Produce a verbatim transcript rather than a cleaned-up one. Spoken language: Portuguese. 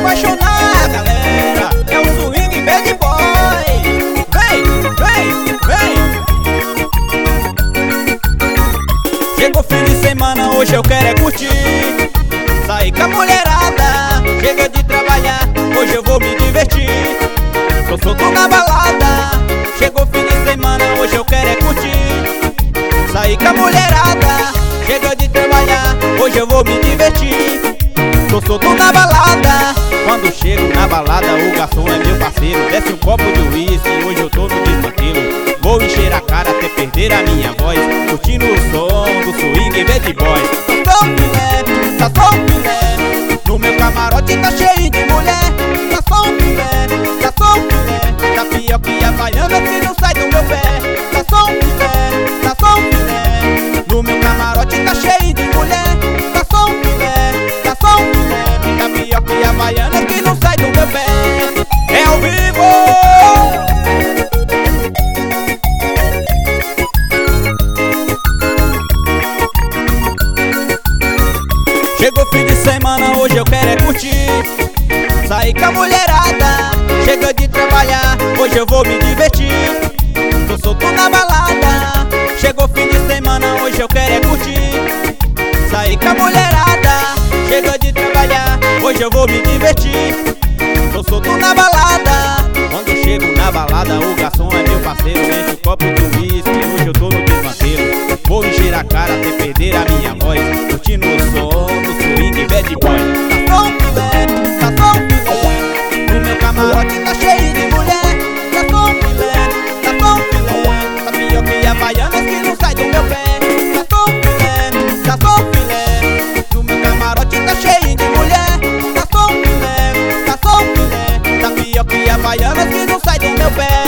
apaixonar, galera. É o swing bad boy. Vem, vem, vem. Chegou fim de semana, hoje eu quero é curtir. Sair com a mulherada, chega de trabalhar, hoje eu vou me divertir. Tô solto na balada, chegou fim de semana, hoje eu quero é curtir. Sair com a mulherada, chega de trabalhar, hoje eu vou me divertir. Tô solto na balada, quando chego na balada o garçom é meu parceiro. Desce um copo de uísque, hoje eu tô no desmantelo. Vou encher a cara até perder a minha voz, curtindo o som do swing bad boy. Tá só um filé, tá só um filé, no meu camarote tá cheio de mulher. Tá só um filé, tá só um filé, tá pior que a baiana que não sai do meu pé. Tá só um filé, tá só um filé, no meu camarote tá cheio de mulher. Tá só um filé, tá só um filé, tá pior que a baiana que não sai do meu pé. É ao vivo! Chegou fim de semana, hoje eu quero é curtir. Sair com a mulherada, chega de trabalhar, hoje eu vou me divertir. Tô solto na balada, chegou fim de semana, hoje eu quero é curtir. Sair com a mulherada, chega de trabalhar, hoje eu vou me divertir. Tô solto na balada, quando chego na balada o garçom é meu parceiro. Enche o copo de uísque, hoje eu tô no desmantelo. Vou encher a cara até perder a minha voz, curtindo o som do swing bad boy. Tá só um filé, tá só um filé, no meu camarote tá cheio de mulher. Tá só um filé, tá só um filé, tá pior que a baiana que não sai do meu pé. Tá só um filé, tá só um filé, no meu camarote tá cheio de mulher. Tá só um filé, tá só um filé, tá pior que a baiana que não sai do meu pé.